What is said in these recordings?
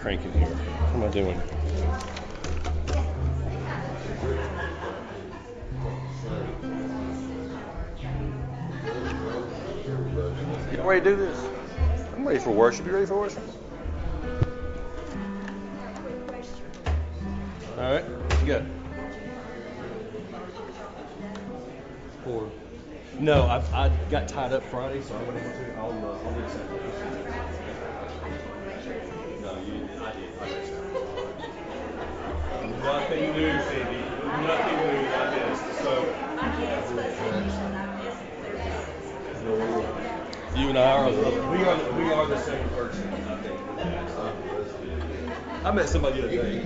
cranking here. What am I doing? You ready to do this? I'm ready for worship. You ready for worship? All right. What you got? 4. No, I got tied up Friday, so I went able to. I'll do the same. No, I did. Nothing new, Cindy. Nothing new. I missed. So. You and I are we are the same person. I think. I met somebody the other day.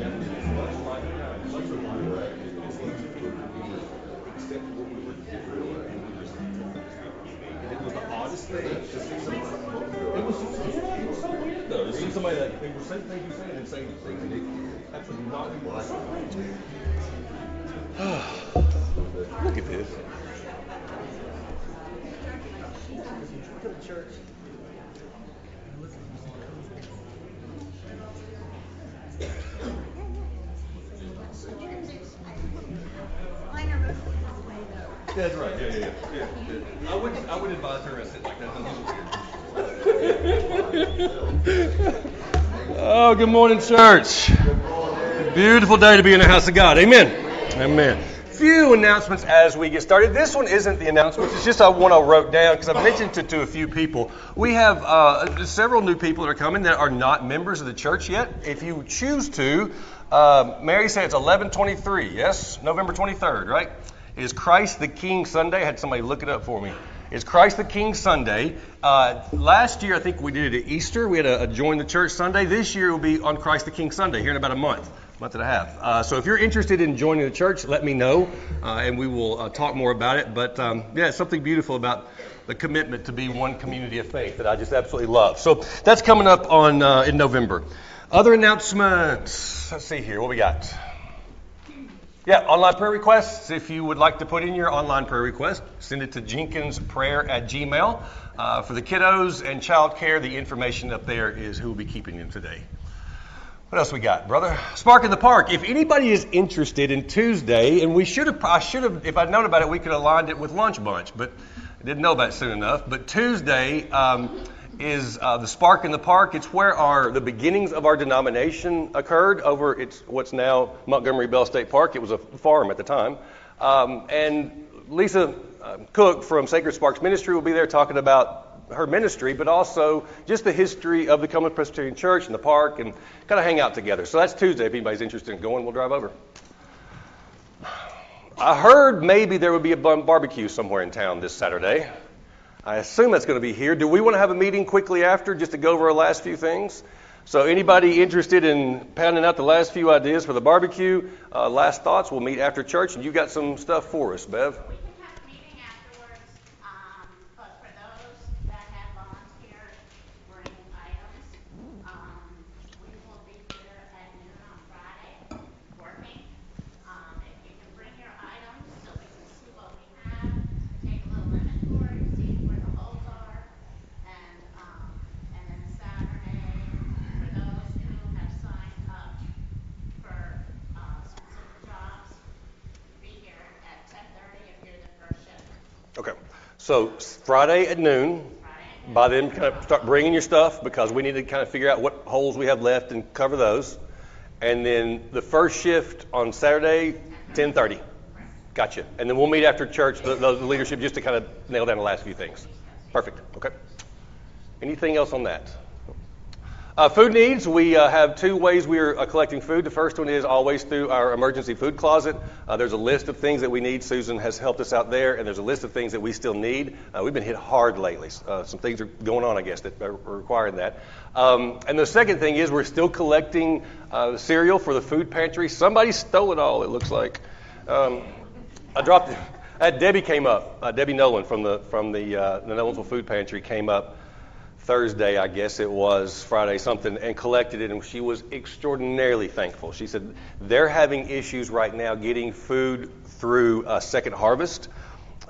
It was the oddest thing. It was so weird though. To see somebody that they were saying things you saying and saying things and they actually not do what Look at this. Go to church. Yeah, that's right. Yeah. I would advise her to sit like that. Oh, good morning, church. Beautiful day to be in the house of God. Amen. Amen. Few announcements as we get started. This one isn't the announcements. It's just one I wrote down because I've mentioned it to a few people. We have several new people that are coming that are not members of the church yet. If you choose to, Mary said it's 11/23. Yes, November 23rd, right? Is Christ the King Sunday? I had somebody look it up for me. Is Christ the King Sunday? Last year, I think we did it at Easter. We had a Join the Church Sunday. This year will be on Christ the King Sunday here in about a month and a half. So if you're interested in joining the church, let me know, and we will talk more about it. But yeah, it's something beautiful about the commitment to be one community of faith that I just absolutely love. So that's coming up on in November. Other announcements. Let's see here. What we got? Yeah, online prayer requests. If you would like to put in your online prayer request, send it to jenkinsprayer@gmail. For the kiddos and child care, the information up there is who will be keeping them today. What else we got, brother? Spark in the Park. If anybody is interested in Tuesday, and I should have, if I'd known about it, we could have aligned it with Lunch Bunch, but I didn't know about it soon enough. But Tuesday is the Spark in the Park. It's where the beginnings of our denomination occurred over what's now Montgomery Bell State Park. It was a farm at the time. And Lisa Cook from Sacred Sparks Ministry will be there talking about her ministry, but also just the history of the Cumberland Presbyterian Church and the park and kind of hang out together. So that's Tuesday. If anybody's interested in going, we'll drive over. I heard maybe there would be a barbecue somewhere in town this Saturday. I assume that's going to be here. Do we want to have a meeting quickly after just to go over our last few things? So anybody interested in pounding out the last few ideas for the barbecue, last thoughts, we'll meet after church, and you got some stuff for us, Bev. We can have a meeting afterwards, but for those that have volunteered to bring items, we will be here at noon on Friday working. If you can bring your items so we can see what we have, take a little inventory, see where the holes are, and then Saturday, for those who have signed up for specific jobs, be here at 10:30 if you're the first shift. Okay. So Friday at noon. By then, kind of start bringing your stuff because we need to kind of figure out what holes we have left and cover those. And then the first shift on Saturday, 10:30. Gotcha. And then we'll meet after church, the leadership, just to kind of nail down the last few things. Perfect. Okay. Anything else on that? Food needs. We have two ways we are collecting food. The first one is always through our emergency food closet. There's a list of things that we need. Susan has helped us out there, and there's a list of things that we still need. We've been hit hard lately. Some things are going on, I guess, that are requiring that. And the second thing is we're still collecting cereal for the food pantry. Somebody stole it all, it looks like. I dropped it. Debbie came up. Debbie Nolan from the Nolensville Food Pantry came up Thursday, I guess it was, Friday, something, and collected it, and she was extraordinarily thankful. She said they're having issues right now getting food through Second Harvest.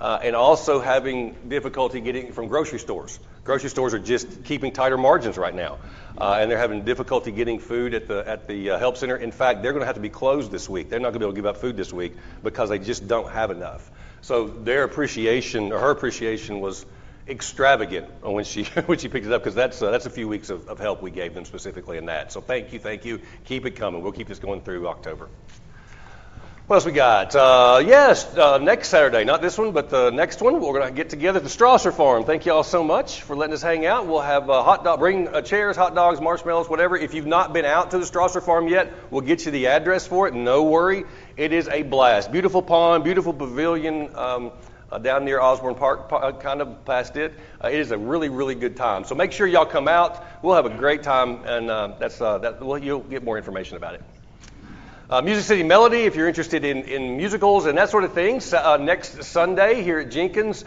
and also having difficulty getting from grocery stores. Grocery stores are just keeping tighter margins right now, and they're having difficulty getting food at the help center. In fact, they're going to have to be closed this week. They're not going to be able to give out food this week because they just don't have enough. So their appreciation, or her appreciation, was extravagant when she picked it up, because that's a few weeks of help we gave them specifically in that. So thank you. Keep it coming. We'll keep this going through October. What else we got? Next Saturday, not this one, but the next one, we're going to get together at the Strasser Farm. Thank you all so much for letting us hang out. We'll have bring chairs, hot dogs, marshmallows, whatever. If you've not been out to the Strasser Farm yet, we'll get you the address for it. No worry. It is a blast. Beautiful pond, beautiful pavilion down near Osborne Park, kind of past it. It is a really, really good time. So make sure y'all come out. We'll have a great time, and you'll get more information about it. Music City Melody, if you're interested in musicals and that sort of thing, next Sunday here at Jenkins.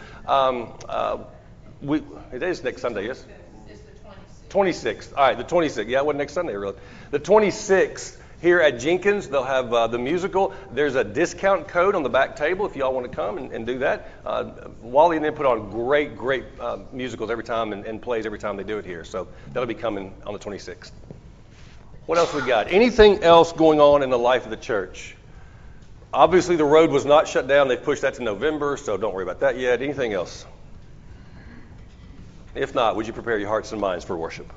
It is next Sunday, yes? It's the 26th. 26th. All right, the 26th. Yeah, it wasn't next Sunday, really. The 26th here at Jenkins, they'll have the musical. There's a discount code on the back table if y'all want to come and do that. Wally and them put on great musicals every time and plays every time they do it here. So that'll be coming on the 26th. What else we got? Anything else going on in the life of the church? Obviously, the road was not shut down. They've pushed that to November, so don't worry about that yet. Anything else? If not, would you prepare your hearts and minds for worship?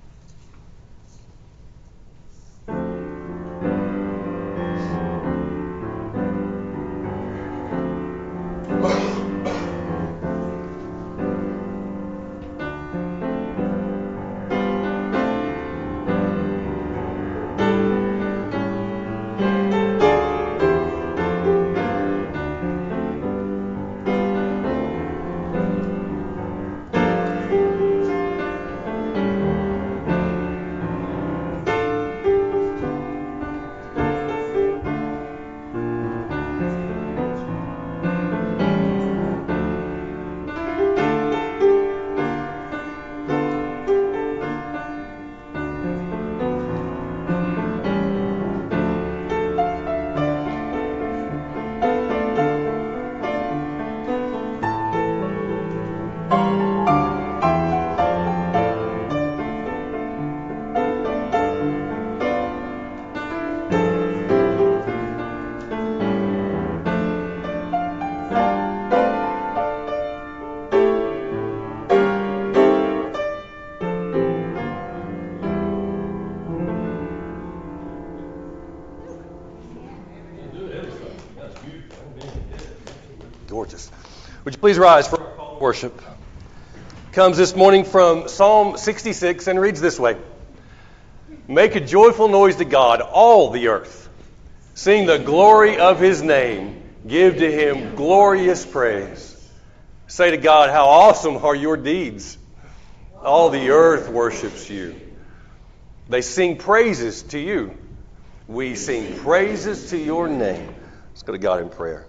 Gorgeous. Would you please rise for our call to worship? Comes this morning from Psalm 66 and reads this way. Make a joyful noise to God, all the earth. Sing the glory of his name. Give to him glorious praise. Say to God, how awesome are your deeds. All the earth worships you. They sing praises to you. We sing praises to your name. Let's go to God in prayer.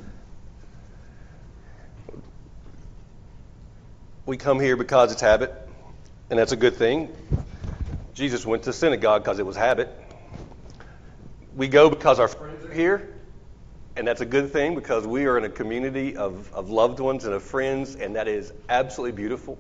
We come here because it's habit, and that's a good thing. Jesus went to synagogue because it was habit. We go because our friends are here, and that's a good thing because we are in a community of loved ones and of friends, and that is absolutely beautiful.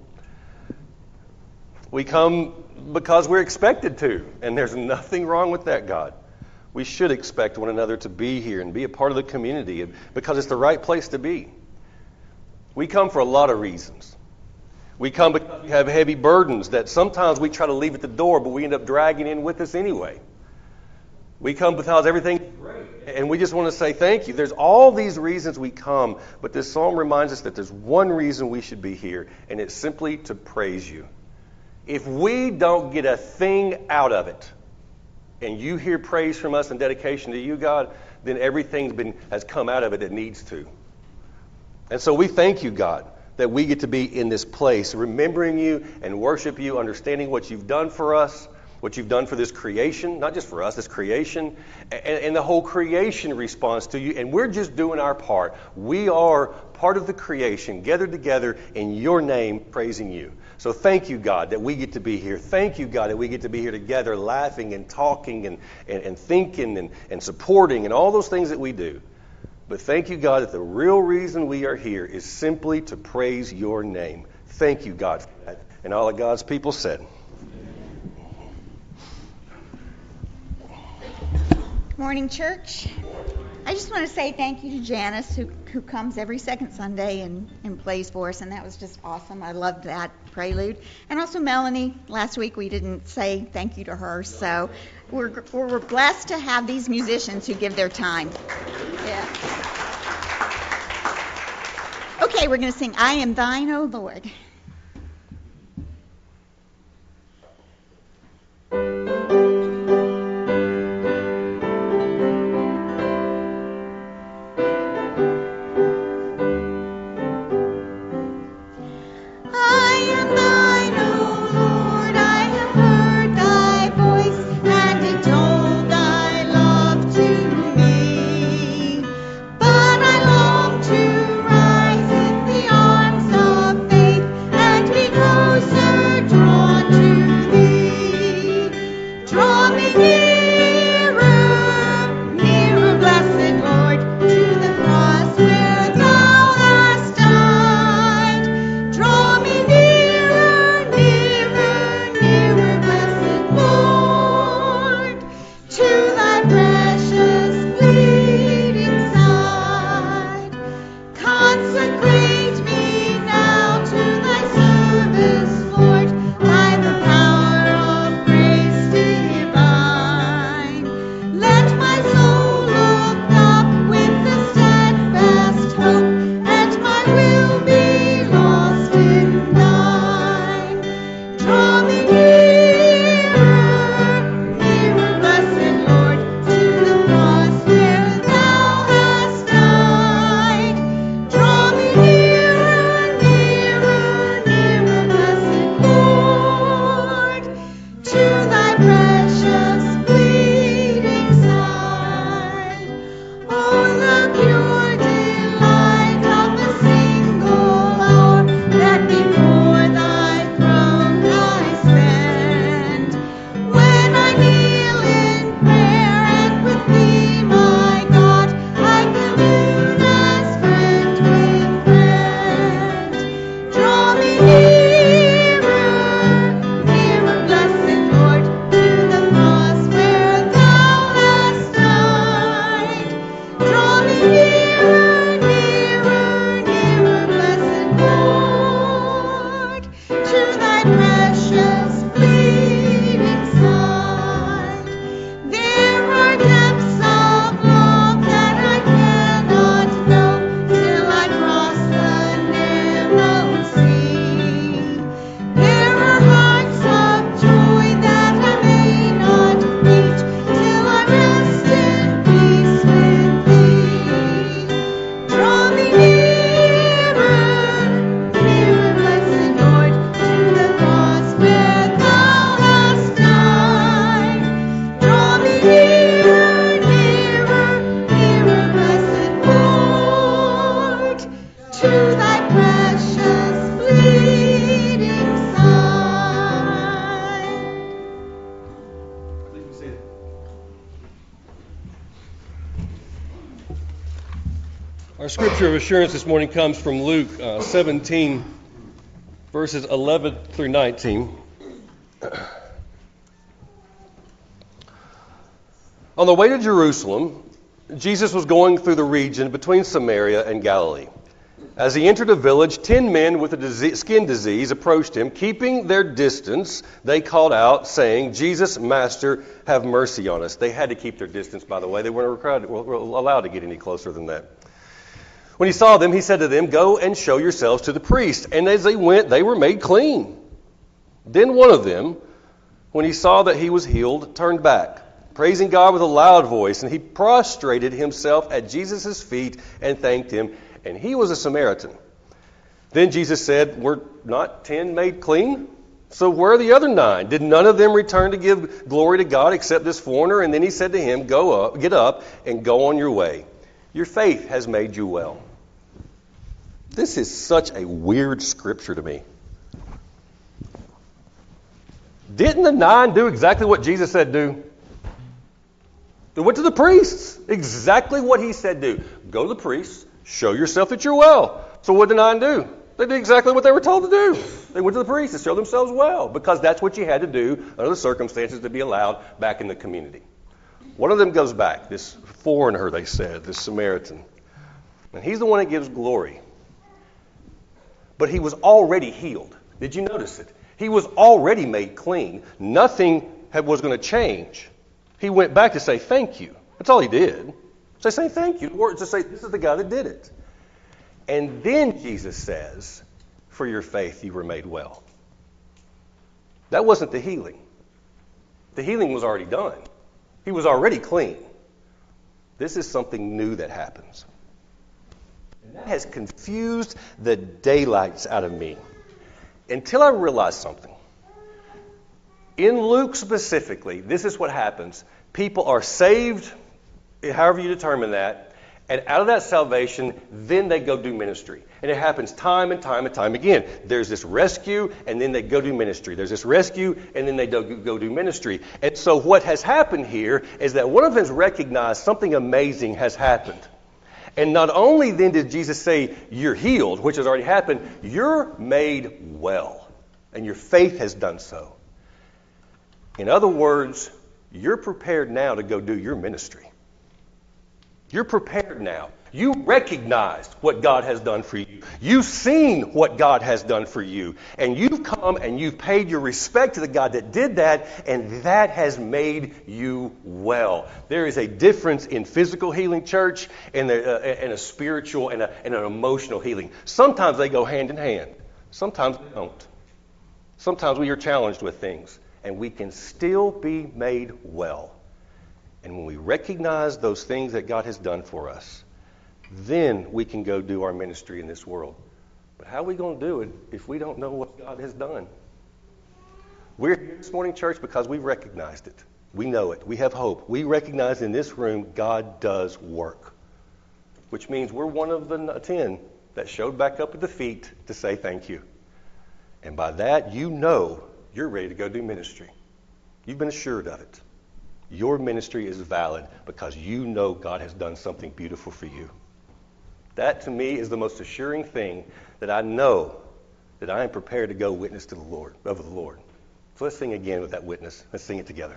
We come because we're expected to, and there's nothing wrong with that, God. We should expect one another to be here and be a part of the community because it's the right place to be. We come for a lot of reasons. We come because we have heavy burdens that sometimes we try to leave at the door, but we end up dragging in with us anyway. We come because everything's great, and we just want to say thank you. There's all these reasons we come, but this psalm reminds us that there's one reason we should be here, and it's simply to praise you. If we don't get a thing out of it, and you hear praise from us and dedication to you, God, then everything has come out of it that needs to. And so we thank you, God, that we get to be in this place, remembering you and worship you, understanding what you've done for us, what you've done for this creation, not just for us, this creation, and the whole creation responds to you, and we're just doing our part. We are part of the creation, gathered together in your name, praising you. So thank you, God, that we get to be here. Thank you, God, that we get to be here together, laughing and talking and thinking and supporting and all those things that we do. But thank you, God, that the real reason we are here is simply to praise your name. Thank you, God, for that. And all of God's people said. Morning, church. I just want to say thank you to Janice, who comes every second Sunday and plays for us, and that was just awesome. I loved that prelude. And also Melanie. Last week we didn't say thank you to her, so we're blessed to have these musicians who give their time. Yeah. Okay, we're going to sing I Am Thine, O Lord. Our scripture of assurance this morning comes from Luke 17, verses 11 through 19. On the way to Jerusalem, Jesus was going through the region between Samaria and Galilee. As he entered a village, 10 men with a skin disease approached him. Keeping their distance, they called out, saying, "Jesus, Master, have mercy on us." They had to keep their distance, by the way. They weren't allowed to get any closer than that. When he saw them, he said to them, "Go and show yourselves to the priest." And as they went, they were made clean. Then one of them, when he saw that he was healed, turned back, praising God with a loud voice, and he prostrated himself at Jesus' feet and thanked him. And he was a Samaritan. Then Jesus said, "Were not 10 made clean? So where are the other 9? Did none of them return to give glory to God except this foreigner?" And then he said to him, "Get up, and go on your way. Your faith has made you well." This is such a weird scripture to me. Didn't the 9 do exactly what Jesus said do? They went to the priests. Exactly what he said do. Go to the priests, show yourself that you're well. So what did 9 do? They did exactly what they were told to do. They went to the priests to show themselves well, because that's what you had to do under the circumstances to be allowed back in the community. One of them goes back, this foreigner, they said, this Samaritan. And he's the one that gives glory. But he was already healed. Did you notice it? He was already made clean. Nothing was going to change. He went back to say thank you. That's all he did. So say thank you. Or to say, this is the guy that did it. And then Jesus says, for your faith you were made well. That wasn't the healing. The healing was already done. He was already clean. This is something new that happens. And that has confused the daylights out of me until I realized something. In Luke specifically, this is what happens. People are saved, however you determine that, and out of that salvation, then they go do ministry. And it happens time and time and time again. There's this rescue, and then they go do ministry. There's this rescue, and then they go do ministry. And so what has happened here is that one of them has recognized something amazing has happened. And not only then did Jesus say, you're healed, which has already happened, you're made well. And your faith has done so. In other words, you're prepared now to go do your ministry. You're prepared now. You recognized what God has done for you. You've seen what God has done for you. And you've come and you've paid your respect to the God that did that, and that has made you well. There is a difference in physical healing, church, and a spiritual and an emotional healing. Sometimes they go hand in hand. Sometimes they don't. Sometimes we are challenged with things, and we can still be made well. And when we recognize those things that God has done for us, then we can go do our ministry in this world. But how are we going to do it if we don't know what God has done? We're here this morning, church, because we recognized it. We know it. We have hope. We recognize in this room God does work, which means we're one of the 10 that showed back up at the feet to say thank you. And by that, you know you're ready to go do ministry. You've been assured of it. Your ministry is valid because you know God has done something beautiful for you. That, to me, is the most assuring thing that I know that I am prepared to go witness to the Lord, of the Lord. So let's sing again with that witness. Let's sing it together.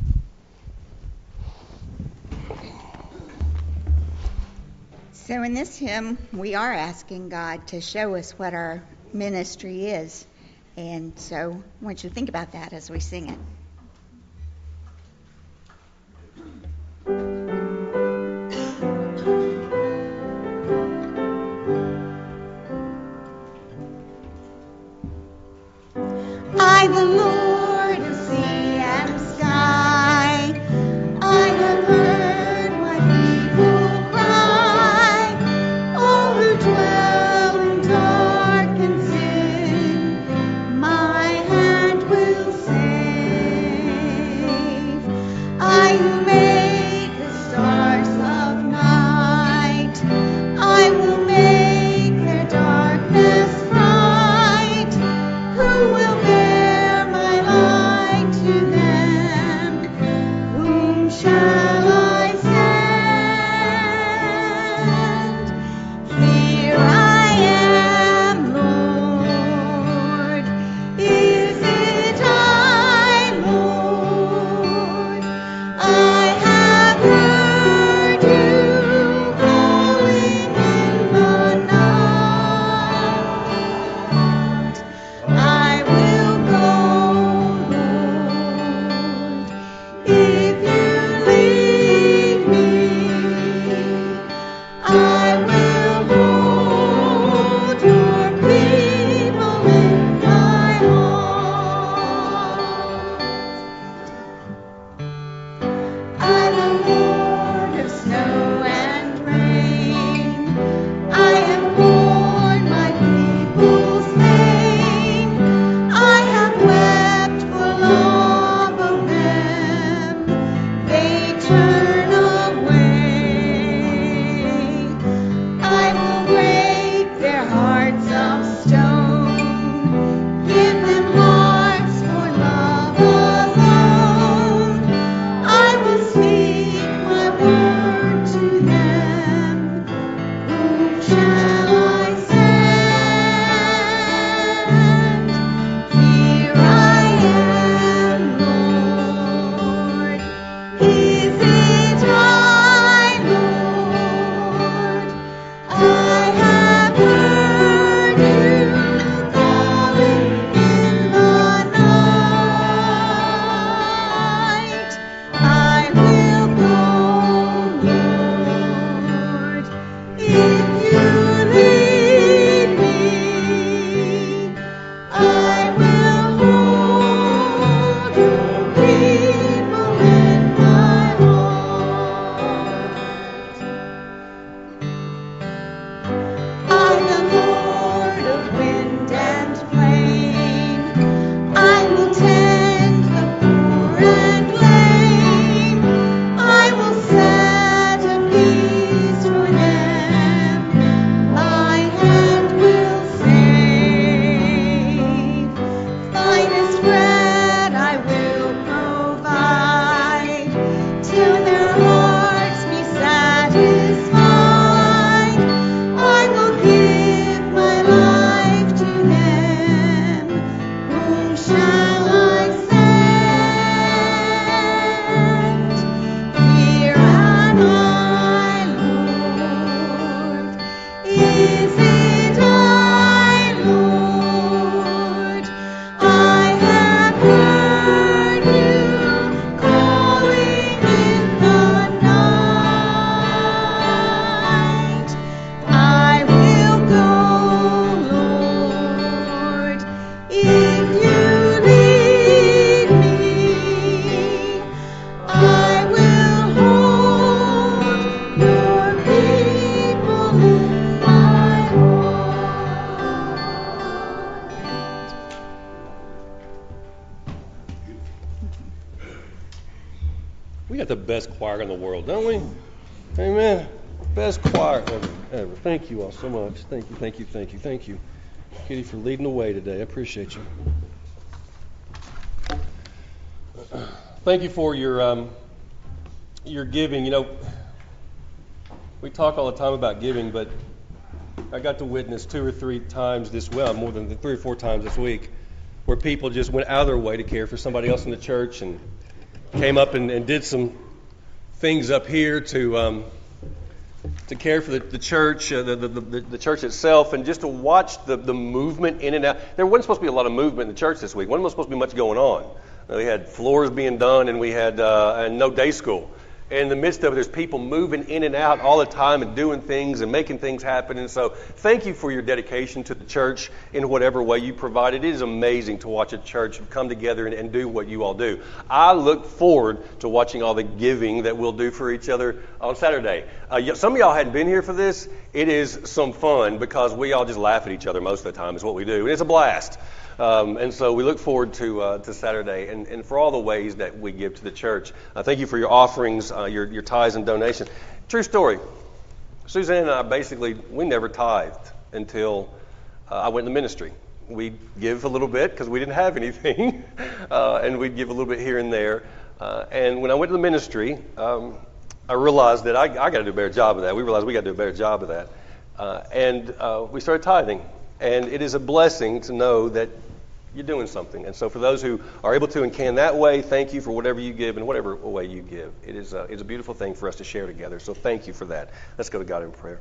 So in this hymn, we are asking God to show us what our ministry is. And so I want you to think about that as we sing it. I, the Lord of sea and sky, I have heard my people cry, all who dwell in dark and sin, my hand will save. I who made the stars of night, I will make their darkness bright. Who will bear my We got the best choir in the world, don't we? Amen. Best choir ever. Thank you all so much. Thank you. Kitty, for leading the way today. I appreciate you. Thank you for your giving. You know, we talk all the time about giving, but I got to witness 2 or 3 times more than 3 or 4 times this week, where people just went out of their way to care for somebody else in the church and came up and did some things up here to care for the church, the church itself, and just to watch the movement in and out. There wasn't supposed to be a lot of movement in the church this week. Wasn't supposed to be much going on. We had floors being done, and we had and no day school. And in the midst of it, there's people moving in and out all the time and doing things and making things happen. And so thank you for your dedication to the church in whatever way you provided. It is amazing to watch a church come together and do what you all do. I look forward to watching all the giving that we'll do for each other on Saturday. Some of y'all hadn't been here for this. It is some fun because we all just laugh at each other most of the time is what we do. And it's a blast. And so we look forward to Saturday and for all the ways that we give to the church. Thank you for your offerings, your tithes and donations. True story. Suzanne and I we never tithed until I went in the ministry. We'd give a little bit because we didn't have anything, and we'd give a little bit here and there. And when I went to the ministry, I realized that I got to do a better job of that. We realized we got to do a better job of that. And we started tithing. And it is a blessing to know that you're doing something. And so for those who are able to and can that way, thank you for whatever you give and whatever way you give. It's a beautiful thing for us to share together. So thank you for that. Let's go to God in prayer.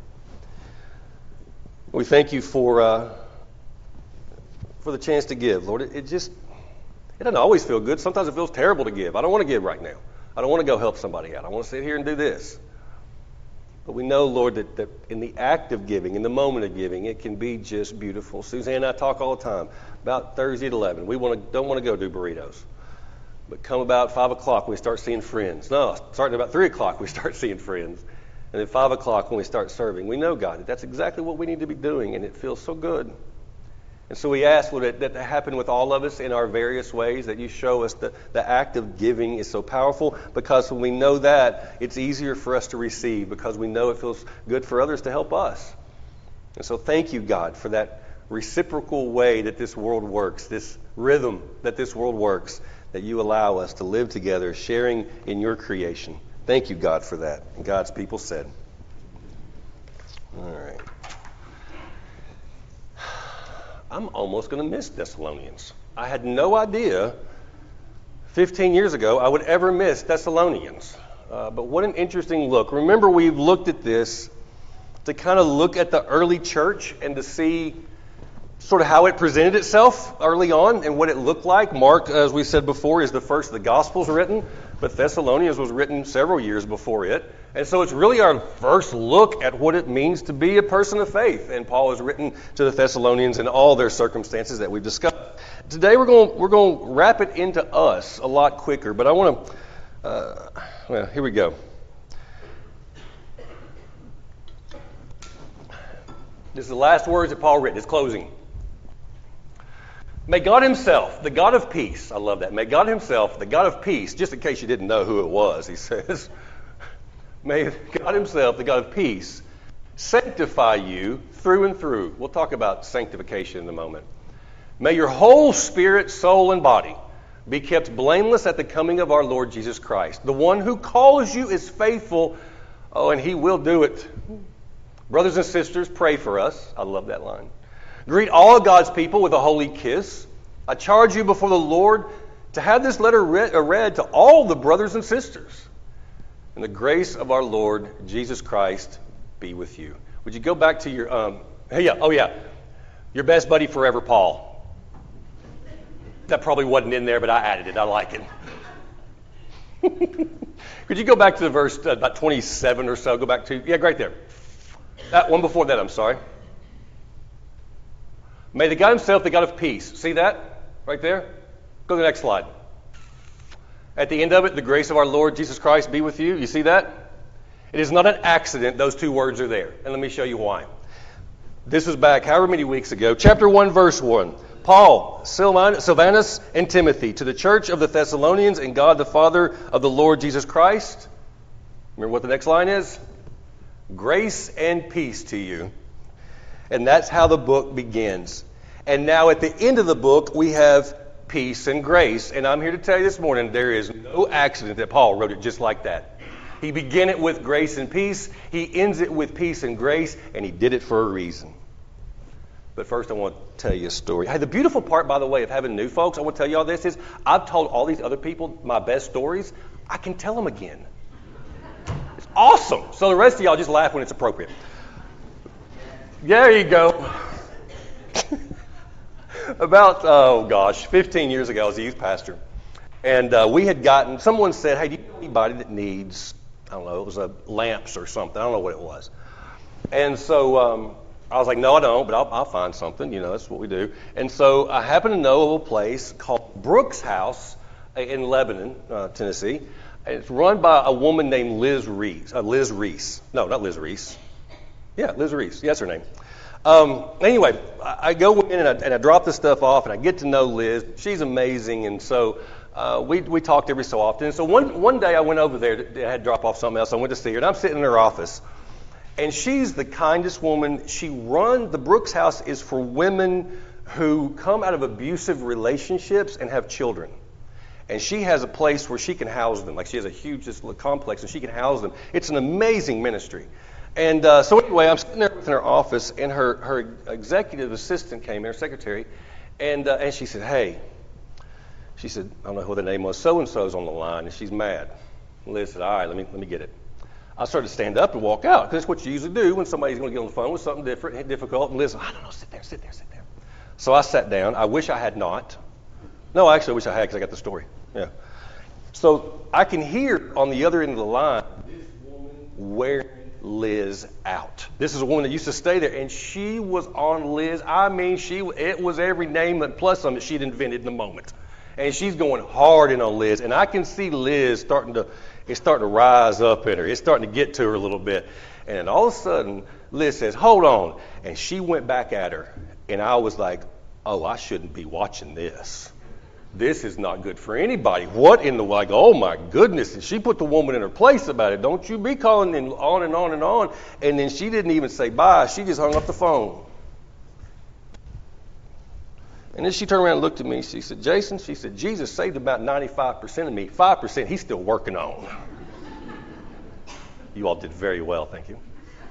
We thank you for the chance to give, Lord. It doesn't always feel good. Sometimes it feels terrible to give. I don't want to give right now. I don't want to go help somebody out. I want to sit here and do this. But we know, Lord, that in the act of giving, in the moment of giving, it can be just beautiful. Suzanne and I talk all the time about Thursday at 11. We don't want to go do burritos. But come about 5 o'clock, we start seeing friends. No, starting about 3 o'clock, we start seeing friends. And then 5 o'clock when we start serving. We know, God, that's exactly what we need to be doing, and it feels so good. And so we ask, Lord, that happen with all of us in our various ways, that you show us that the act of giving is so powerful, because when we know that, it's easier for us to receive, because we know it feels good for others to help us. And so thank you, God, for that reciprocal way that this world works, this rhythm that this world works, that you allow us to live together, sharing in your creation. Thank you, God, for that. And God's people said. All right. I'm almost going to miss Thessalonians. I had no idea 15 years ago I would ever miss Thessalonians. But what an interesting look. Remember, we've looked at this to kind of look at the early church and to see sort of how it presented itself early on and what it looked like. Mark, as we said before, is the first of the Gospels written, but Thessalonians was written several years before it. And so it's really our first look at what it means to be a person of faith. And Paul has written to the Thessalonians in all their circumstances that we've discussed. Today we're going to wrap it into us a lot quicker, but I want to, here we go. This is the last words that Paul written, his closing. May God himself, the God of peace, I love that. May God himself, the God of peace, just in case you didn't know who it was, he says, may God himself, the God of peace, sanctify you through and through. We'll talk about sanctification in a moment. May your whole spirit, soul, and body be kept blameless at the coming of our Lord Jesus Christ. The one who calls you is faithful, and he will do it. Brothers and sisters, pray for us. I love that line. Greet all of God's people with a holy kiss. I charge you before the Lord to have this letter read to all the brothers and sisters. And the grace of our Lord Jesus Christ be with you. Would you go back to your, your best buddy forever, Paul. That probably wasn't in there, but I added it. I like it. Could you go back to the verse about 27 or so? Go back to, right there. That one before that, I'm sorry. May the God himself, the God of peace. See that? Right there? Go to the next slide. At the end of it, the grace of our Lord Jesus Christ be with you. You see that? It is not an accident those two words are there. And let me show you why. This was back however many weeks ago. Chapter 1, verse 1. Paul, Silvanus, and Timothy, to the church of the Thessalonians and God the Father of the Lord Jesus Christ. Remember what the next line is? Grace and peace to you. And that's how the book begins. And now at the end of the book, we have peace and grace. And I'm here to tell you this morning, there is no accident that Paul wrote it just like that. He began it with grace and peace. He ends it with peace and grace. And he did it for a reason. But first, I want to tell you a story. Hey, the beautiful part, by the way, of having new folks, I want to tell you all this is, I've told all these other people my best stories. I can tell them again. It's awesome. So the rest of y'all just laugh when it's appropriate. There you go. About, 15 years ago, I was a youth pastor. And we had gotten, someone said, hey, do you know anybody that needs, I don't know, it was lamps or something. I don't know what it was. And so I was like, no, I don't, but I'll find something. You know, that's what we do. And so I happen to know of a place called Brooks House in Lebanon, Tennessee. And it's run by a woman named Liz Reese. No, not Liz Reese. Yeah, Liz Reese. Yeah, that's her name. Anyway, I go in and I drop the stuff off, and I get to know Liz. She's amazing, and so we talked every so often. And so one day I went over there. I had to drop off something else. I went to see her, and I'm sitting in her office. And she's the kindest woman. The Brooks House is for women who come out of abusive relationships and have children. And she has a place where she can house them. Like she has a huge complex, and she can house them. It's an amazing ministry. And so anyway, I'm sitting there in her office, and her executive assistant came in, her secretary, and she said, hey, she said, I don't know who the name was, so-and-so's on the line, and she's mad. And Liz said, all right, let me get it. I started to stand up and walk out, because that's what you usually do when somebody's going to get on the phone with something difficult. And Liz said, I don't know, sit there. So I sat down. I wish I had not. No, actually, I wish I had, because I got the story. Yeah. So I can hear on the other end of the line, this woman wearing Liz out. This is a woman that used to stay there, and she was on Liz. I mean, it was every name and plus some that she'd invented in the moment. And she's going hard in on Liz, and I can see Liz starting to rise up in her. It's starting to get to her a little bit. And all of a sudden, Liz says, hold on. And she went back at her. And I was like, oh, I shouldn't be watching this. This is not good for anybody. What in the, like, oh my goodness. And she put the woman in her place about it. Don't you be calling in on and on and on. And then she didn't even say bye. She just hung up the phone. And then she turned around and looked at me. She said, Jason, she said, Jesus saved about 95% of me. 5% he's still working on. You all did very well, thank you.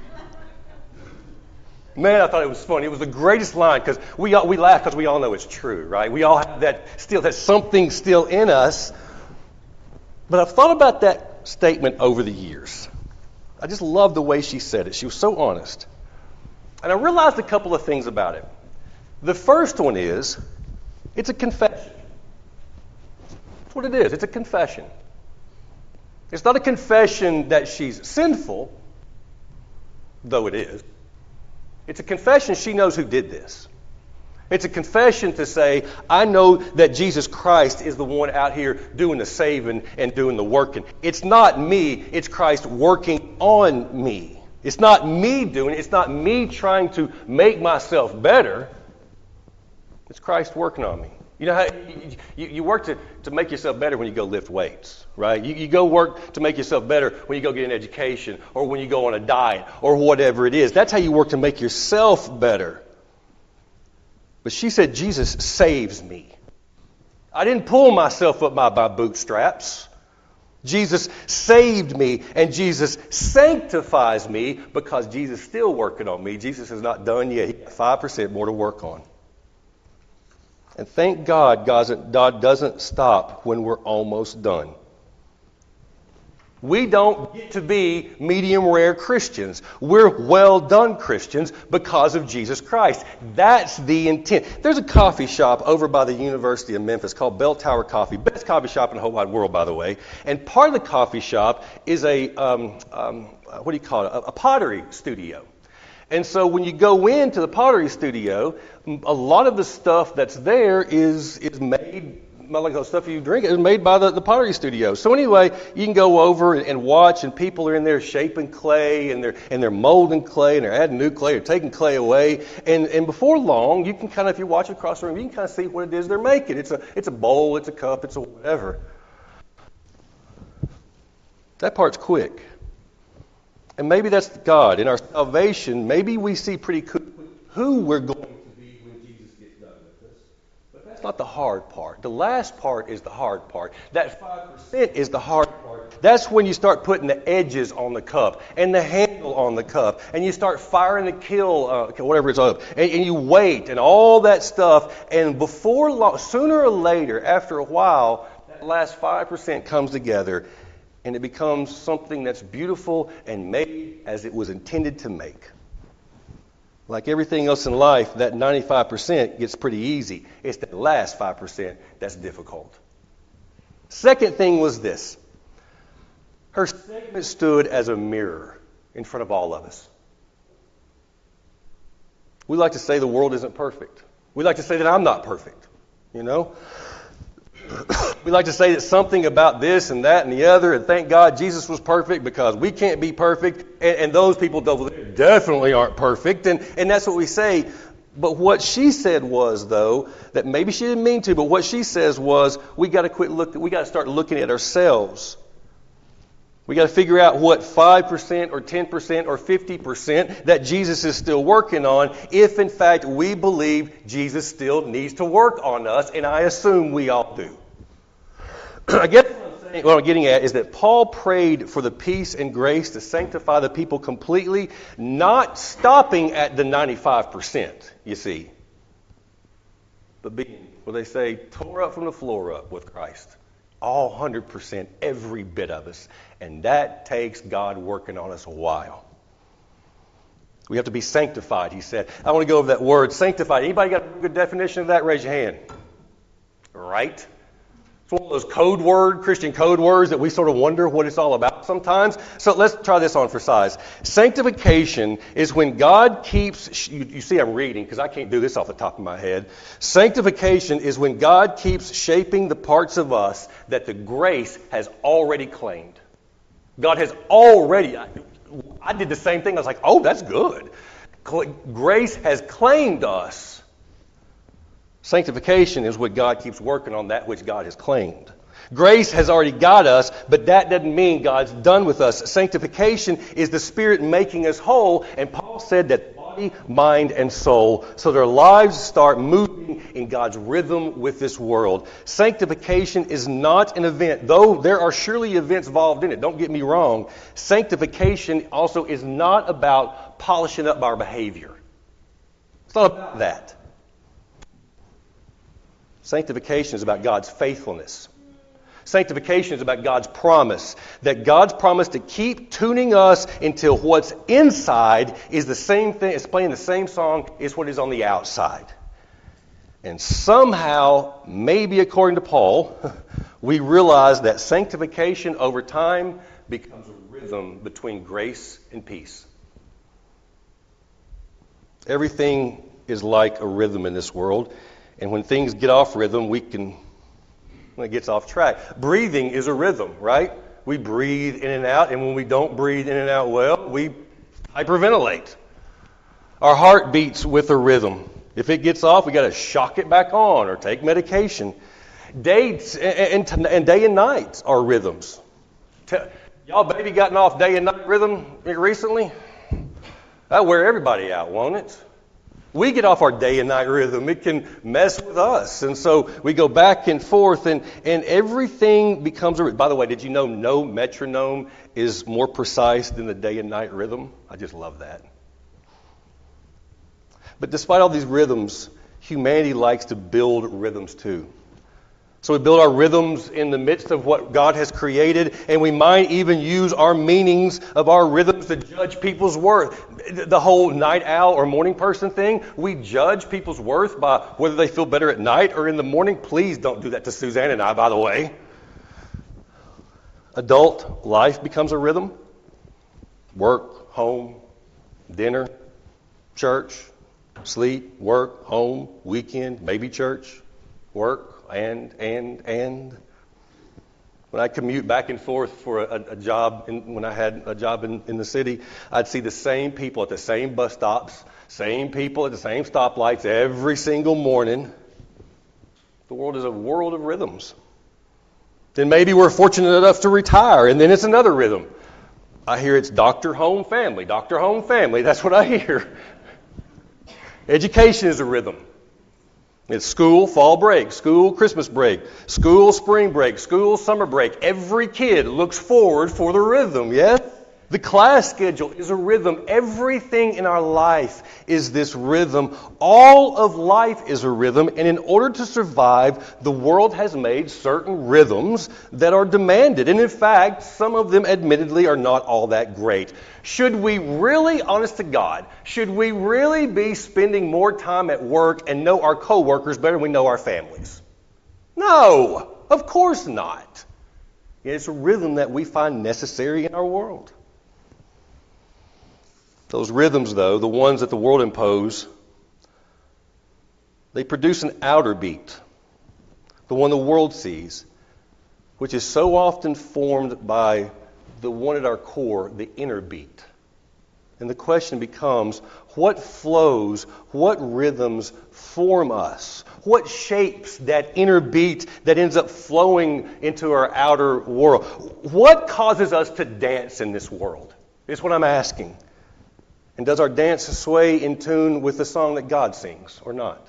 Man, I thought it was funny. It was the greatest line because we laugh because we all know it's true, right? We all have that something still in us. But I've thought about that statement over the years. I just love the way she said it. She was so honest. And I realized a couple of things about it. The first one is, it's a confession. That's what it is. It's a confession. It's not a confession that she's sinful, though it is. It's a confession she knows who did this. It's a confession to say, I know that Jesus Christ is the one out here doing the saving and doing the working. It's not me. It's Christ working on me. It's not me doing it. It's not me trying to make myself better. It's Christ working on me. You know how you work to make yourself better when you go lift weights, right? You go work to make yourself better when you go get an education or when you go on a diet or whatever it is. That's how you work to make yourself better. But she said, Jesus saves me. I didn't pull myself up by my bootstraps. Jesus saved me, and Jesus sanctifies me because Jesus is still working on me. Jesus is not done yet. He got 5% more to work on. And thank God, God doesn't stop when we're almost done. We don't get to be medium rare Christians. We're well done Christians because of Jesus Christ. That's the intent. There's a coffee shop over by the University of Memphis called Bell Tower Coffee. Best coffee shop in the whole wide world, by the way. And part of the coffee shop is a pottery studio. And so when you go into the pottery studio, a lot of the stuff that's there is made, like the stuff you drink, is made by the pottery studio. So anyway, you can go over and watch, and people are in there shaping clay, and they're molding clay, and they're adding new clay, or taking clay away. And before long, you can kind of, if you watch across the room, you can kind of see what it is they're making. It's a bowl, it's a cup, it's a whatever. That part's quick. And maybe that's God. In our salvation, maybe we see pretty quick who we're going to be when Jesus gets done with us. But that's not the hard part. The last part is the hard part. That 5% is the hard part. That's when you start putting the edges on the cup and the handle on the cup. And you start firing the kill, whatever it's up. And you wait and all that stuff. And before long, sooner or later, after a while, that last 5% comes together. And it becomes something that's beautiful and made as it was intended to make. Like everything else in life, that 95% gets pretty easy. It's that last 5% that's difficult. Second thing was this. Her statement stood as a mirror in front of all of us. We like to say the world isn't perfect. We like to say that I'm not perfect, you know. We like to say that something about this and that and the other, and thank God Jesus was perfect because we can't be perfect, and those people definitely aren't perfect, and that's what we say. But what she said was, though, that maybe she didn't mean to, but what she says was, we got to start looking at ourselves. We got to figure out what 5% or 10% or 50% that Jesus is still working on, if in fact we believe Jesus still needs to work on us, and I assume we all do. I guess what I'm getting at is that Paul prayed for the peace and grace to sanctify the people completely, not stopping at the 95%, you see, but being, what they say, tore up from the floor up with Christ. All 100%, every bit of us. And that takes God working on us a while. We have to be sanctified, he said. I want to go over that word, sanctified. Anybody got a good definition of that? Raise your hand. Right? It's one of those code word, Christian code words that we sort of wonder what it's all about sometimes. So let's try this on for size. Sanctification is when God keeps, you see I'm reading because I can't do this off the top of my head. Sanctification is when God keeps shaping the parts of us that the grace has already claimed. God has already, I did the same thing. I was like, oh, that's good. Grace has claimed us. Sanctification is what God keeps working on, that which God has claimed. Grace has already got us, but that doesn't mean God's done with us. Sanctification is the Spirit making us whole, and Paul said that body, mind, and soul, so their lives start moving in God's rhythm with this world. Sanctification is not an event, though there are surely events involved in it. Don't get me wrong. Sanctification also is not about polishing up our behavior. It's not about that. Sanctification is about God's faithfulness. Sanctification is about God's promise. That God's promise to keep tuning us until what's inside is the same thing, is playing the same song as what is on the outside. And somehow, maybe according to Paul, we realize that sanctification over time becomes a rhythm between grace and peace. Everything is like a rhythm in this world. And when things get off rhythm, when it gets off track. Breathing is a rhythm, right? We breathe in and out, and when we don't breathe in and out well, we hyperventilate. Our heart beats with a rhythm. If it gets off, we got to shock it back on or take medication. Days and day and night are rhythms. Y'all baby gotten off day and night rhythm recently? That'll wear everybody out, won't it? We get off our day and night rhythm. It can mess with us. And so we go back and forth, and everything becomes a rhythm. By the way, did you know no metronome is more precise than the day and night rhythm? I just love that. But despite all these rhythms, humanity likes to build rhythms too. So we build our rhythms in the midst of what God has created, and we might even use our meanings of our rhythms to judge people's worth. The whole night owl or morning person thing, we judge people's worth by whether they feel better at night or in the morning. Please don't do that to Suzanne and I, by the way. Adult life becomes a rhythm. Work, home, dinner, church, sleep, work, home, weekend, maybe church, work, and. When I commute back and forth for a job, when I had a job in the city, I'd see the same people at the same bus stops, same people at the same stoplights every single morning. The world is a world of rhythms. Then maybe we're fortunate enough to retire, and then it's another rhythm. I hear it's doctor, home, family. Doctor, home, family. That's what I hear. Education is a rhythm. It's school, fall break, school, Christmas break, school, spring break, school, summer break. Every kid looks forward for the rhythm, yes? The class schedule is a rhythm. Everything in our life is this rhythm. All of life is a rhythm, and in order to survive, the world has made certain rhythms that are demanded. And in fact, some of them admittedly are not all that great. Should we really, honest to God, should we really be spending more time at work and know our coworkers better than we know our families? No, of course not. It's a rhythm that we find necessary in our world. Those rhythms, though, the ones that the world impose, they produce an outer beat, the one the world sees, which is so often formed by the one at our core, the inner beat. And the question becomes, what flows, what rhythms form us? What shapes that inner beat that ends up flowing into our outer world? What causes us to dance in this world? Is what I'm asking. And does our dance sway in tune with the song that God sings or not?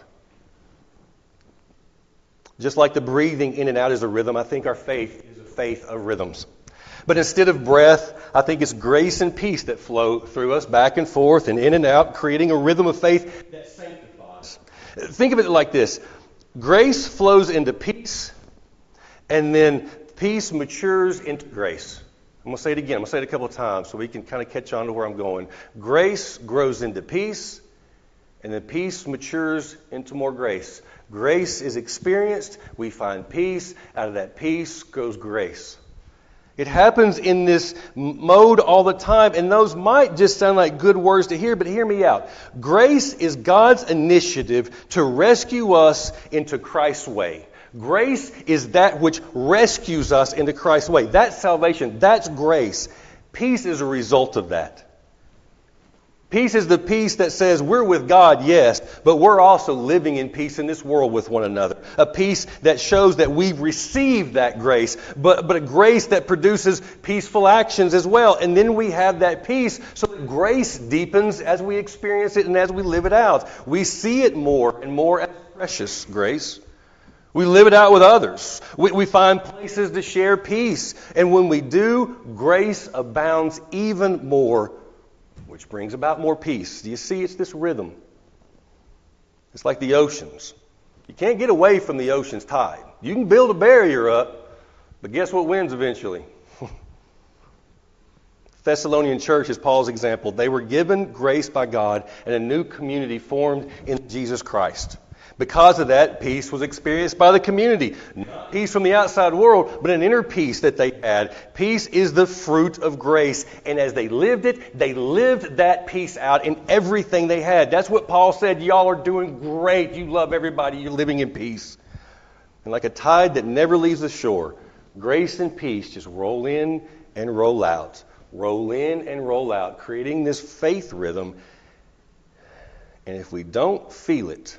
Just like the breathing in and out is a rhythm, I think our faith is a faith of rhythms. But instead of breath, I think it's grace and peace that flow through us back and forth and in and out, creating a rhythm of faith that sanctifies. Think of it like this. Grace flows into peace, and then peace matures into grace. I'm going to say it again. I'm going to say it a couple of times so we can kind of catch on to where I'm going. Grace grows into peace, and then peace matures into more grace. Grace is experienced. We find peace. Out of that peace grows grace. It happens in this mode all the time, and those might just sound like good words to hear, but hear me out. Grace is God's initiative to rescue us into Christ's way. Grace is that which rescues us into Christ's way. That's salvation. That's grace. Peace is a result of that. Peace is the peace that says we're with God, yes, but we're also living in peace in this world with one another. A peace that shows that we've received that grace, but a grace that produces peaceful actions as well. And then we have that peace so that grace deepens as we experience it and as we live it out. We see it more and more as precious grace. We live it out with others. We find places to share peace. And when we do, grace abounds even more, which brings about more peace. Do you see? It's this rhythm. It's like the oceans. You can't get away from the ocean's tide. You can build a barrier up, but guess what wins eventually? Thessalonian church is Paul's example. They were given grace by God and a new community formed in Jesus Christ. Because of that, peace was experienced by the community. Not peace from the outside world, but an inner peace that they had. Peace is the fruit of grace. And as they lived it, they lived that peace out in everything they had. That's what Paul said. Y'all are doing great. You love everybody. You're living in peace. And like a tide that never leaves the shore, grace and peace just roll in and roll out. Roll in and roll out, creating this faith rhythm. And if we don't feel it,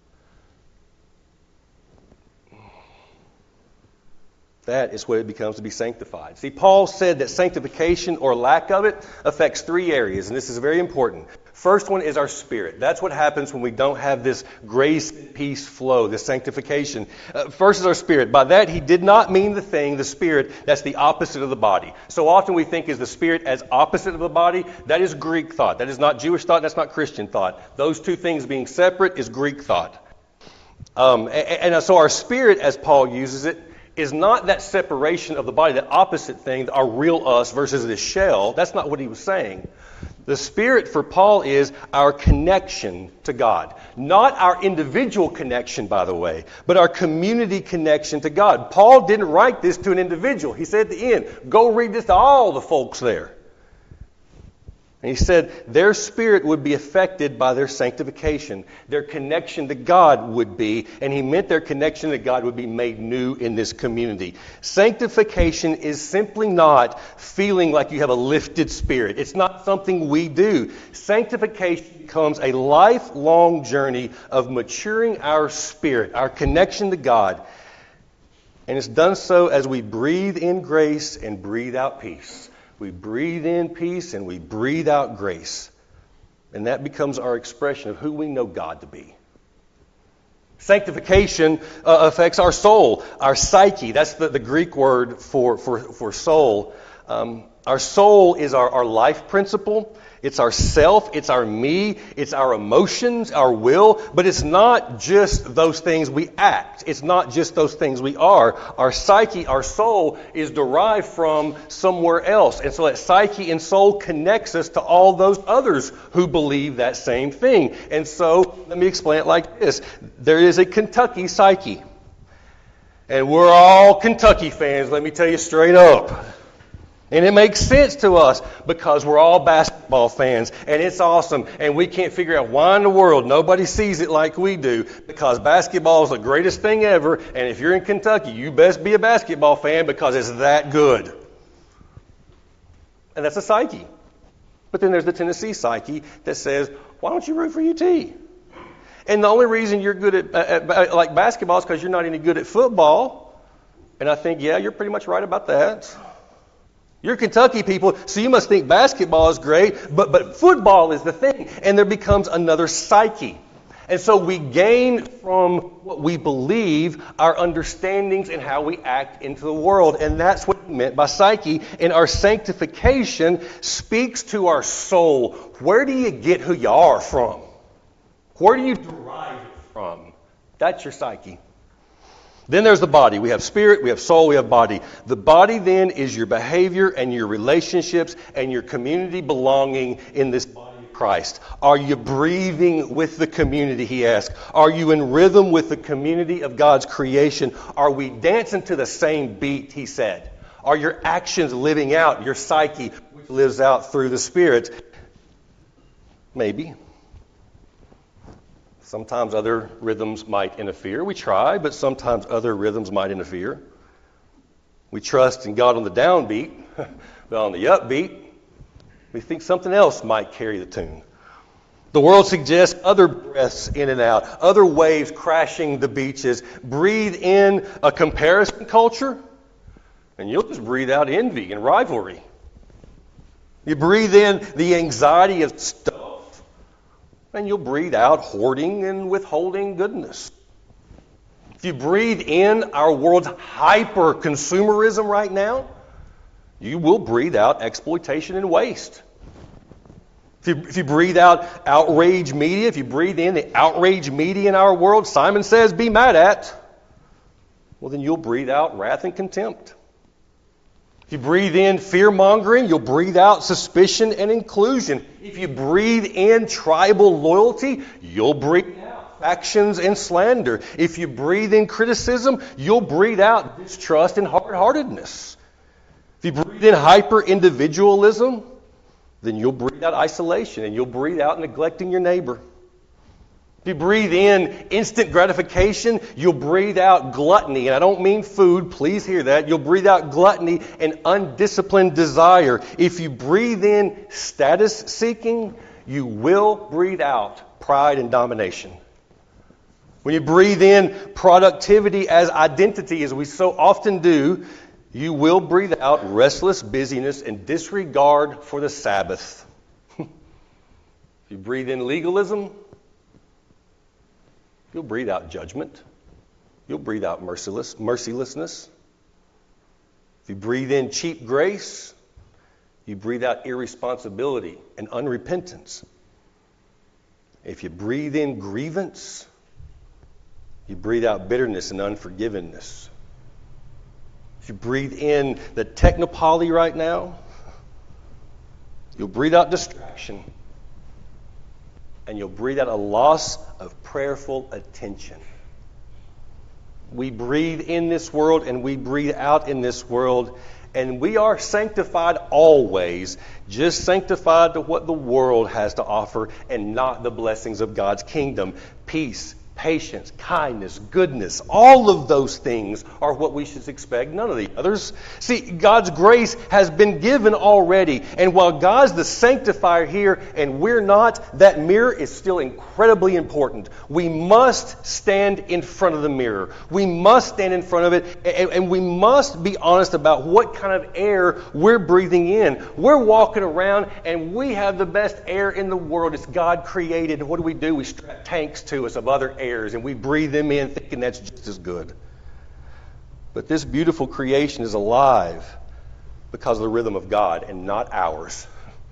that is what it becomes to be sanctified. See, Paul said that sanctification or lack of it affects three areas, and this is very important. First one is our spirit. That's what happens when we don't have this grace and peace flow, this sanctification. First is our spirit. By that, he did not mean the spirit, that's the opposite of the body. So often we think is the spirit as opposite of the body. That is Greek thought. That is not Jewish thought. That's not Christian thought. Those two things being separate is Greek thought. So our spirit, as Paul uses it, is not that separation of the body, that opposite thing, our real us versus this shell. That's not what he was saying. The spirit for Paul is our connection to God. Not our individual connection, by the way, but our community connection to God. Paul didn't write this to an individual. He said at the end, go read this to all the folks there. And he said their spirit would be affected by their sanctification. Their connection to God would be, and he meant their connection to God would be made new in this community. Sanctification is simply not feeling like you have a lifted spirit. It's not something we do. Sanctification becomes a lifelong journey of maturing our spirit, our connection to God. And it's done so as we breathe in grace and breathe out peace. We breathe in peace and we breathe out grace. And that becomes our expression of who we know God to be. Sanctification affects our soul, our psyche. That's the Greek word for soul. Our soul is our life principle. It's our self, it's our me, it's our emotions, our will, but it's not just those things we act. It's not just those things we are. Our psyche, our soul is derived from somewhere else. And so that psyche and soul connects us to all those others who believe that same thing. And so let me explain it like this. There is a Kentucky psyche. And we're all Kentucky fans, let me tell you straight up. And it makes sense to us because we're all basketball fans and it's awesome and we can't figure out why in the world nobody sees it like we do, because basketball is the greatest thing ever, and if you're in Kentucky, you best be a basketball fan because it's that good. And that's a psyche. But then there's the Tennessee psyche that says, why don't you root for UT? And the only reason you're good at like basketball is because you're not any good at football. And I think, yeah, you're pretty much right about that. You're Kentucky people, so you must think basketball is great, but football is the thing. And there becomes another psyche. And so we gain from what we believe our understandings and how we act into the world. And that's what he meant by psyche. And our sanctification speaks to our soul. Where do you get who you are from? Where do you derive it from? That's your psyche. Then there's the body. We have spirit, we have soul, we have body. The body then is your behavior and your relationships and your community belonging in this body of Christ. Are you breathing with the community, he asked? Are you in rhythm with the community of God's creation? Are we dancing to the same beat, he said? Are your actions living out your psyche, which lives out through the Spirit? Maybe. Sometimes other rhythms might interfere. We try, but sometimes other rhythms might interfere. We trust in God on the downbeat, but on the upbeat, we think something else might carry the tune. The world suggests other breaths in and out, other waves crashing the beaches. Breathe in a comparison culture, and you'll just breathe out envy and rivalry. You breathe in the anxiety of stuff, and you'll breathe out hoarding and withholding goodness. If you breathe in our world's hyper-consumerism right now, you will breathe out exploitation and waste. If you breathe out outrage media, if you breathe in the outrage media in our world, Simon says, be mad at, well, then you'll breathe out wrath and contempt. If you breathe in fear-mongering, you'll breathe out suspicion and inclusion. If you breathe in tribal loyalty, you'll breathe out factions and slander. If you breathe in criticism, you'll breathe out distrust and hard-heartedness. If you breathe in hyper-individualism, then you'll breathe out isolation and you'll breathe out neglecting your neighbor. If you breathe in instant gratification, you'll breathe out gluttony. And I don't mean food, please hear that. You'll breathe out gluttony and undisciplined desire. If you breathe in status seeking, you will breathe out pride and domination. When you breathe in productivity as identity, as we so often do, you will breathe out restless busyness and disregard for the Sabbath. If you breathe in legalism, you'll breathe out judgment. You'll breathe out mercilessness. If you breathe in cheap grace, you breathe out irresponsibility and unrepentance. If you breathe in grievance, you breathe out bitterness and unforgiveness. If you breathe in the technopoly right now, you'll breathe out distraction. And you'll breathe out a loss of prayerful attention. We breathe in this world and we breathe out in this world, And we are sanctified always, just sanctified to what the world has to offer and not the blessings of God's kingdom. Peace, patience, kindness, goodness, all of those things are what we should expect, none of the others. See, God's grace has been given already, and while God's the sanctifier here and we're not, that mirror is still incredibly important. We must stand in front of the mirror. We must stand in front of it, and we must be honest about what kind of air we're breathing in. We're walking around and we have the best air in the world. It's God created. And what do? We strap tanks to us of other airs and we breathe them in thinking that's just as good. But this beautiful creation is alive because of the rhythm of God and not ours.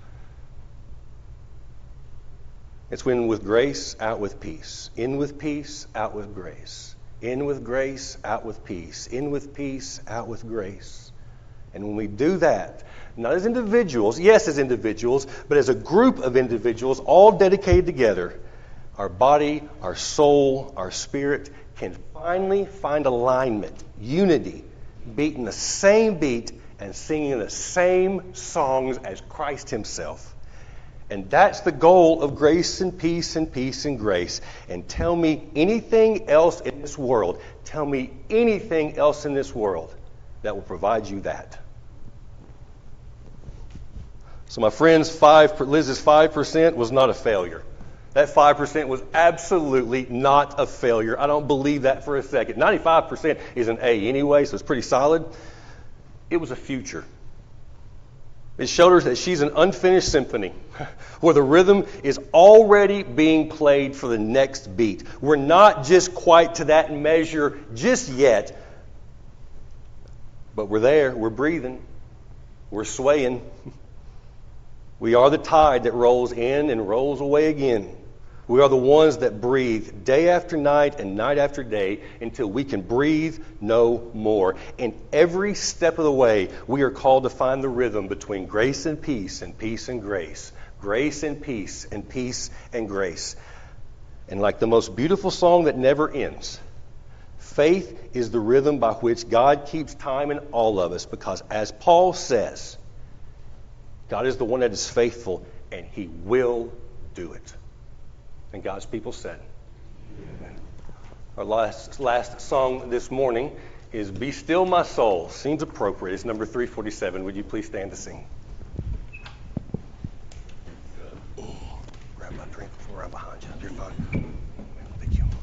It's in with grace, out with peace. In with peace, out with grace. In with grace, out with peace. In with peace, out with grace. And when we do that, not as individuals, yes, as individuals, but as a group of individuals all dedicated together, our body, our soul, our spirit can finally find alignment, unity, beating the same beat and singing the same songs as Christ Himself. And that's the goal of grace and peace and peace and grace. And tell me anything else in this world, tell me anything else in this world that will provide you that. So my friends, Liz's 5% was not a failure. That 5% was absolutely not a failure. I don't believe that for a second. 95% is an A anyway, so it's pretty solid. It was a future. It showed her that she's an unfinished symphony where the rhythm is already being played for the next beat. We're not just quite to that measure just yet, but we're there. We're breathing. We're swaying. We are the tide that rolls in and rolls away again. We are the ones that breathe day after night and night after day until we can breathe no more. And every step of the way, we are called to find the rhythm between grace and peace and peace and grace. Grace and peace and peace and grace. And like the most beautiful song that never ends, faith is the rhythm by which God keeps time in all of us, because as Paul says, God is the one that is faithful and He will do it. And God's people said, Amen. Our last song this morning is Be Still My Soul. Seems appropriate. It's number 347. Would you please stand to sing? Grab my drink before I'm behind you. You're fine. Thank you.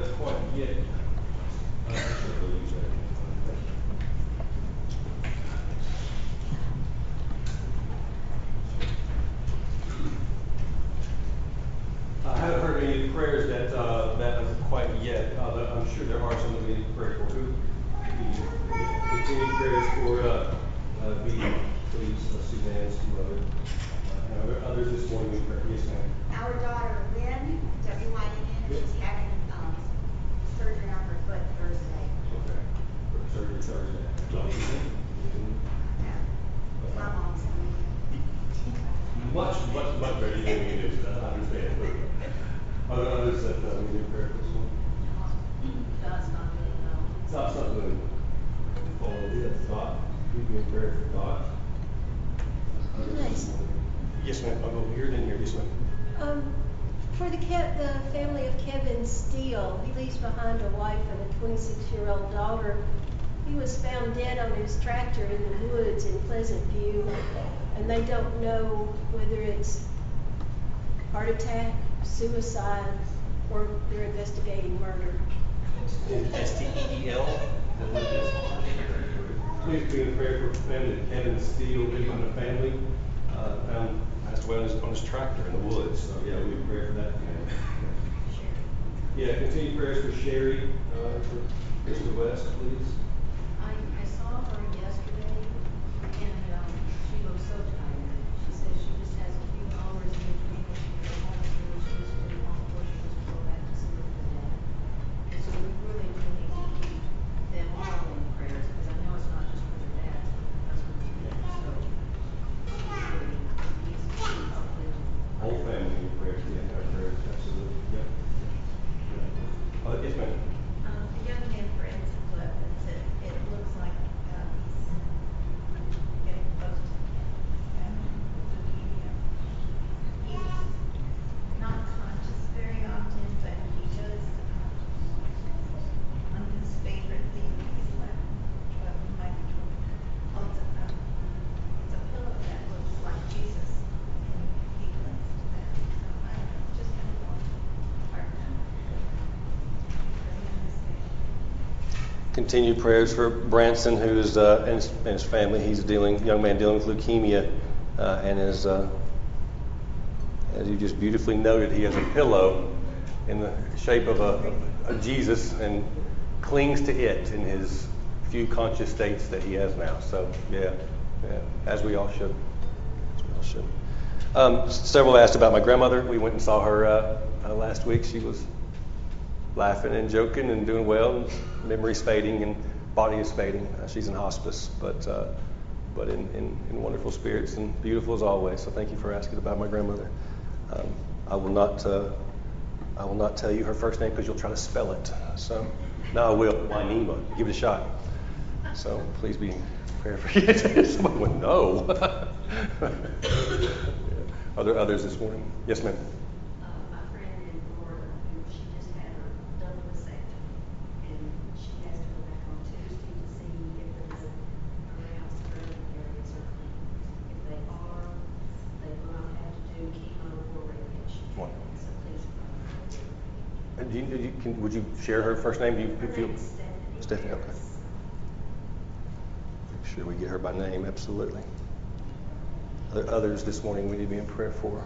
quite yet. I haven't heard any prayers that quite yet. I'm sure there are some that we need to pray for. Who? Continue prayers for Bee, please, Suzanne's mother. Are there others this morning we pray? Yes, ma'am. Our daughter Lynn, W-Y-N-N, she's having surgery on her foot Thursday. Okay. Surgery Thursday. My mom's Much better than me is, I understand. Are there others that we need prayer for this morning? God's not good, no. Stop something. Follow this thought. We need prayer for thought. Nice. Yes, ma'am. I'll go over here, then here. Yes, ma'am. For the family of Kevin Steele, he leaves behind a wife and a 26-year-old daughter. He was found dead on his tractor in the woods in Pleasant View, and they don't know whether it's heart attack, suicide, or they're investigating murder. STEEL. Please be in prayer for family Kevin Steele, leaving the family. Found passed away on his tractor in the woods. So yeah, we would pray for that family. Yeah, continue prayers for Sherry, for Mr. West, please. I saw her yesterday, and she looks so tired. She says she just has a few hours in between when she goes home and she's really on before she just go back to sleep for the day. And so we really do need to keep them all in prayers, because I know it's not just for their dads, but their husbands too. So she really needs to keep up with them. Whole family in prayer, yeah, our prayers, absolutely. Yep. Yes, ma'am. A young man, Branson Blevins, it looks like he's getting close to leukemia. He's not conscious very often, but he does, one of his favorite things he's left, it's a pillow that looks like Jesus, and he clings to that. So I don't know, just kind of a hard time. Continue prayers for Branson, who is and his family. He's young man dealing with leukemia, and is, as you just beautifully noted, he has a pillow in the shape of a Jesus and clings to it in his few conscious states that he has now. So yeah, as we all should. Several asked about my grandmother. We went and saw her last week. She was laughing and joking and doing well. And memory's fading and body is fading. She's in hospice, but in wonderful spirits and beautiful as always. So thank you for asking about my grandmother. I will not tell you her first name because you'll try to spell it. So no, I will. Wynema. Give it a shot. So please be prepared for it. Someone would know. Are there others this morning? Yes, ma'am. My friend in Florida, she just had her double vasectomy, and she has to go back on Tuesday to see if the around surrounding areas are clean. If they are, they will not have to do chemo or radiation. Wonderful. So please pray. Would you share her first name? Do you feel? Stephanie. Okay. Make sure we get her by name. Absolutely. Are there others this morning we need to be in prayer for?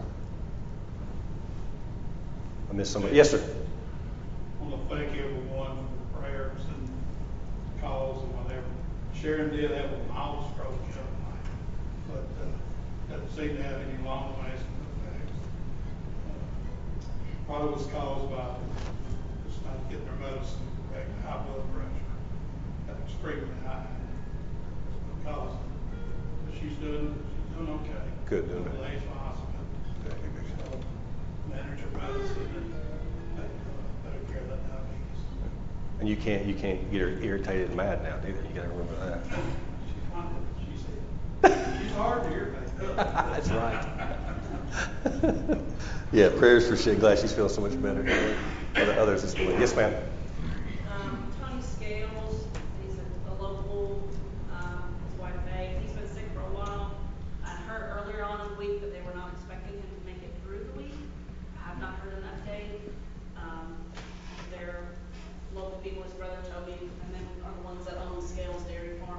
I missed somebody. Yes, sir. I want to thank everyone for prayers and calls and whatever. Sharon did have a mild stroke the other night, but doesn't seem to have any long-lasting effects. Probably was caused by just not getting her medicine correct, high blood pressure, extremely high. Because but she's doing okay. Good, doing good. good. Lay in the hospital. So manage her medicine and better care of that diabetes. And you can't get her irritated and mad now, do you? You got to remember that. She said, she's hard to irritate. That's right. Yeah, prayers for she. Glad she's feeling so much better. Are there others this morning? Yes, ma'am. Tony Scales, he's a local, his wife Faye, he's been sick for a while. I heard earlier on in the week that they were not expecting him to make it through the week. I have not heard an update. They're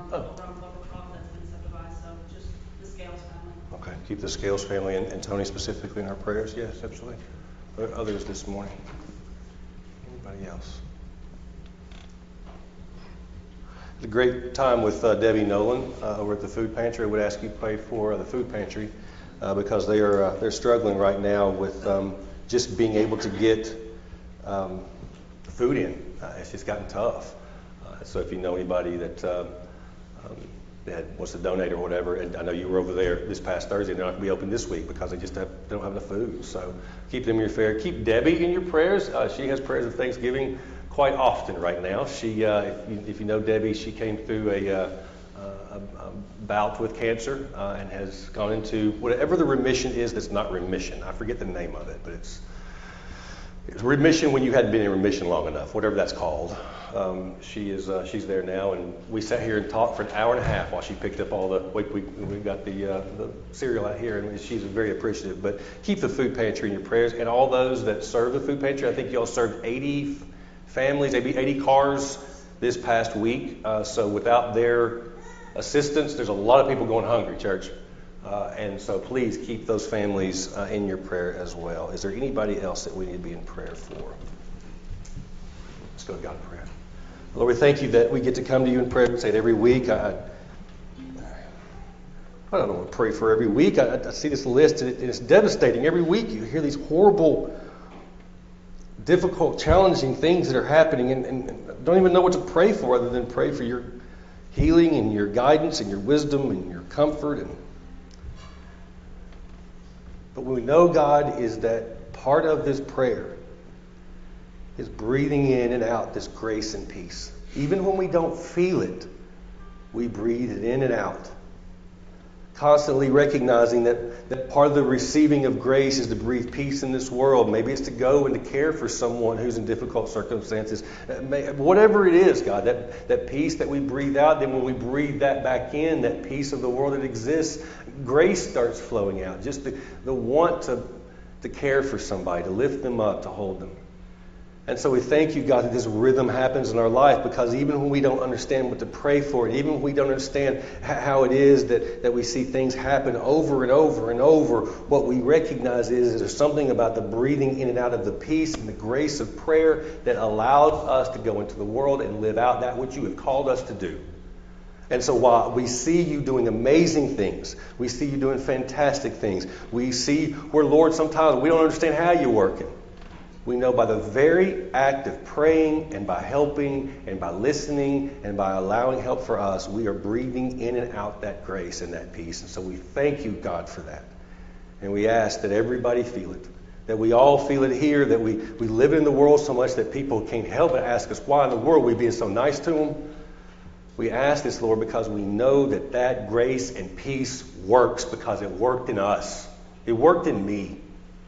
little croft that's been subdivided, so just the Scales family. Okay, keep the Scales family and Tony specifically in our prayers. Yes, absolutely. Are there others this morning? Anybody else? It's a great time with Debbie Nolan over at the food pantry. I would ask you to pray for the food pantry because they're struggling right now with just being able to get food in. It's just gotten tough. So if you know anybody that wants to donate or whatever, and I know you were over there this past Thursday, they're not going to be open this week because they don't have enough food. So keep them in your prayer. Keep Debbie in your prayers. She has prayers of Thanksgiving quite often right now. She, if you know Debbie, she came through a bout with cancer and has gone into whatever the remission is that's not remission. I forget the name of it, but it's remission when you hadn't been in remission long enough, whatever that's called. She's there now, and we sat here and talked for an hour and a half while she picked up all the. We got the cereal out here, and she's very appreciative. But keep the food pantry in your prayers, and all those that serve the food pantry. I think y'all served 80 families, maybe 80 cars this past week. So without their assistance, there's a lot of people going hungry, church. And so please keep those families in your prayer as well. Is there anybody else that we need to be in prayer for? Let's go to God in prayer. Lord, we thank you that we get to come to you in prayer and say it every week. I don't know what to pray for every week. I see this list, and it's devastating. Every week you hear these horrible, difficult, challenging things that are happening, and don't even know what to pray for other than pray for your healing and your guidance and your wisdom and your comfort. But what we know, God, is that part of this prayer is breathing in and out this grace and peace. Even when we don't feel it, we breathe it in and out. Constantly recognizing that part of the receiving of grace is to breathe peace in this world. Maybe it's to go and to care for someone who's in difficult circumstances. Whatever it is, God, that peace that we breathe out, then when we breathe that back in, that peace of the world that exists, grace starts flowing out. Just the want to care for somebody, to lift them up, to hold them. And so we thank you, God, that this rhythm happens in our life, because even when we don't understand what to pray for, and even when we don't understand how it is that we see things happen over and over and over, what we recognize is there's something about the breathing in and out of the peace and the grace of prayer that allows us to go into the world and live out that which you have called us to do. And so while we see you doing amazing things, we see you doing fantastic things, we see where, Lord, sometimes we don't understand how you're working. We know by the very act of praying and by helping and by listening and by allowing help for us, we are breathing in and out that grace and that peace. And so we thank you, God, for that. And we ask that everybody feel it, that we all feel it here, that we live in the world so much that people can't help but ask us why in the world we're being so nice to them. We ask this, Lord, because we know that grace and peace works because it worked in us. It worked in me.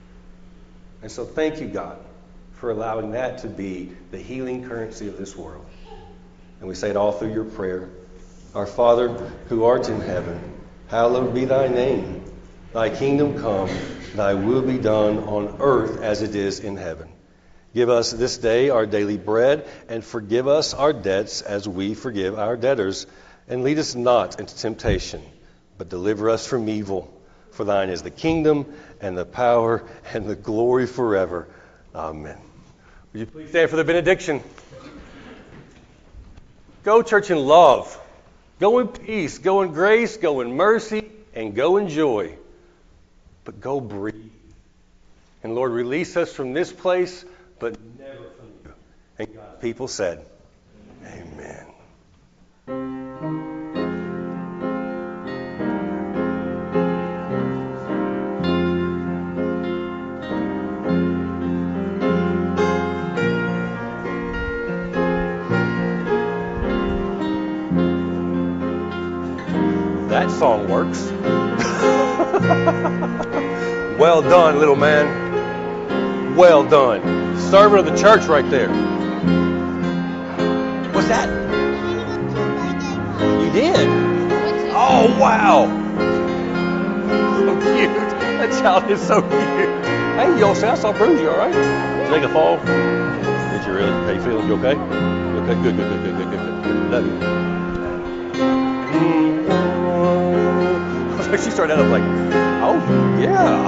And so thank you, God, for allowing that to be the healing currency of this world. And we say it all through your prayer. Our Father, who art in heaven, hallowed be thy name. Thy kingdom come, thy will be done on earth as it is in heaven. Give us this day our daily bread, and forgive us our debts as we forgive our debtors. And lead us not into temptation, but deliver us from evil. For thine is the kingdom and the power and the glory forever. Amen. Would you please stand for the benediction? Go, church, in love. Go in peace. Go in grace. Go in mercy. And go in joy. But go breathe. And Lord, release us from this place, but never from you. And God's people said, Amen. That song works. Well done, little man. Well done. Servant of the church right there. What's that? You did? Oh, wow. So cute. That child is so cute. Hey, y'all say I saw Bruce. You all right? Did you take a fall? Did you really? How you feeling? You okay? You okay? Good. Love you. So she started out like, oh, yeah.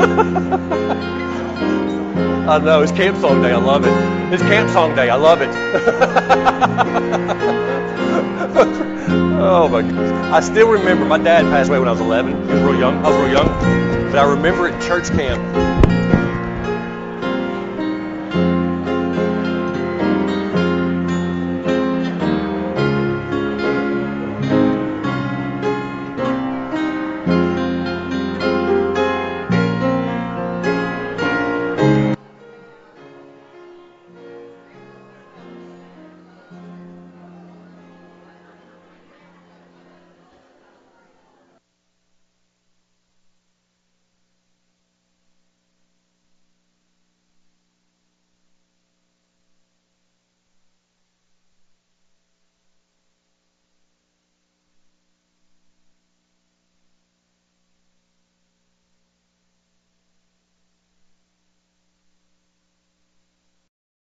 I know, it's camp song day. I love it. It's camp song day. I love it. Oh, my goodness. I still remember my dad passed away when I was 11. He was real young. I was real young. But I remember at church camp,